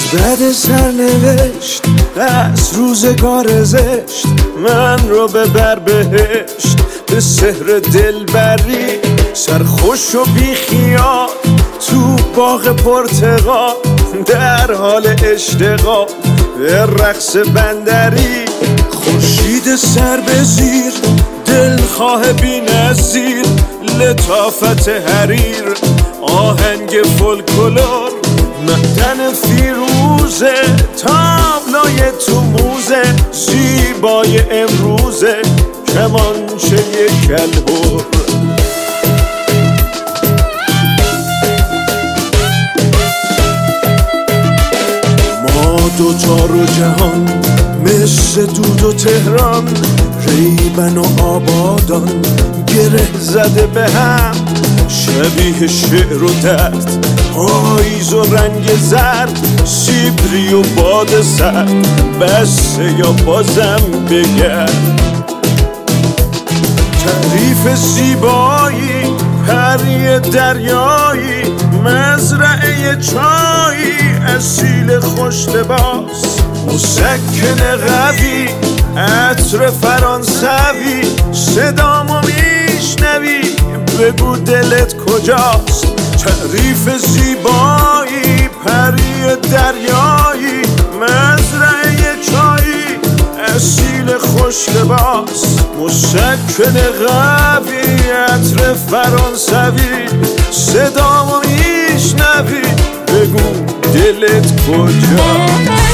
بد سرنوشت از روزگار زشت من رو ببر بهشت به سحر دلبری، سرخوش و بیخیال تو باغ پرتقال، در حال اشتغال به رقص بندری. خورشید سر به زیر، دلخواه بی نظیر، لطافت حریر، آهنگ فولکلور، معدن فیروزه، تابلوی تو موزه، زیبای امروزه، کمانچه کلهر. ما دوتا رو جهان مثل دود و تهران، ریبن و آبادان گره زده به هم، شبیه شعر و درد، پاییز و رنگ زرد، سیبری و باد سرد، بسه یا بازم بگرد. تعریف زیبایی، پری دریایی، مزرعه چایی، اصیل خوش لباس، مسکن قوی، عطر فرانسوی، صدامو میشنوی بگو دلت کجاست. تعریف زیبایی، پری دریایی، مزرعه چایی، اصیل خوش لباس، مسکن قوی، عطر فرانسوی، صدامو میشنوی بگو دلت کجاست.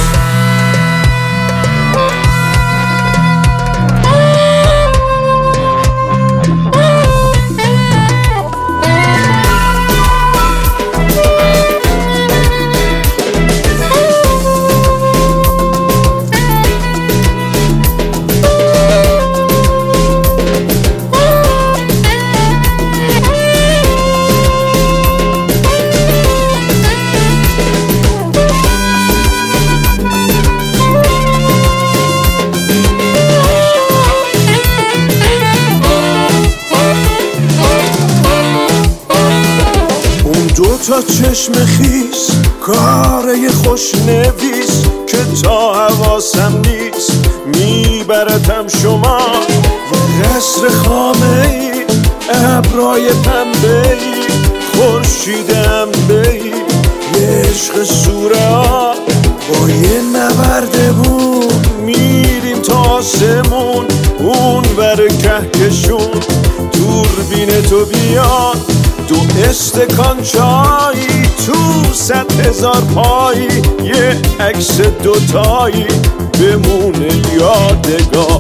تا چشم خیس، کاره خوش نویس که تا حواسم نیست میبردم شما. قصر خامه ای، ابرای پنبه ای، خورشید انبه‌ای، یه عشق سوره ها با یه نوردمون میریم تا آسمون، اون بر کهکشون. دوربین تو بیاد، دو استکان چایی، تو 100,000 پایی، یه عکس دوتایی بمونه یادگار.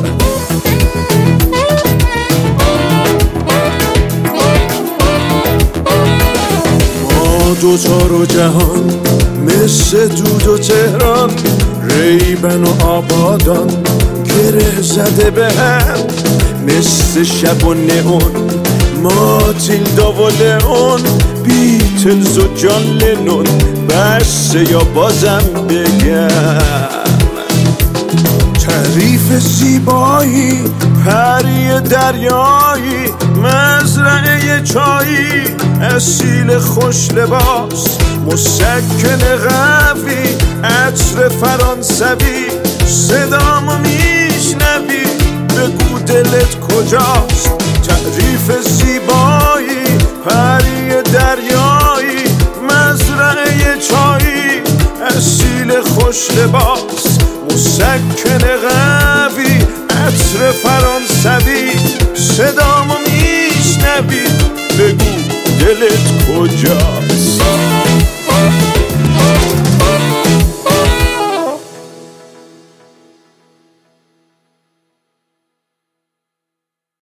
ما دوتا رو جهان مثل دود و تهران، ریبن و آبادان گره زده به هم، مثل شب و نئون، ماتیلدا و لئون، بیتلز و جان لنون، بسه یا بازم بگم. تعریف زیبایی، پری دریایی، مزرعه چایی، اصیل خوش لباس، مسکن قوی، عطر فرانسوی، صدامو میشنوی بگو دلت کجاست. تعریف زیبایی، پری دریایی، مزرعه چایی، اصیل خوش لباس، مسکن قوی، عطر فرانسوی، صدامو میشنوی بگو دلت کجاست.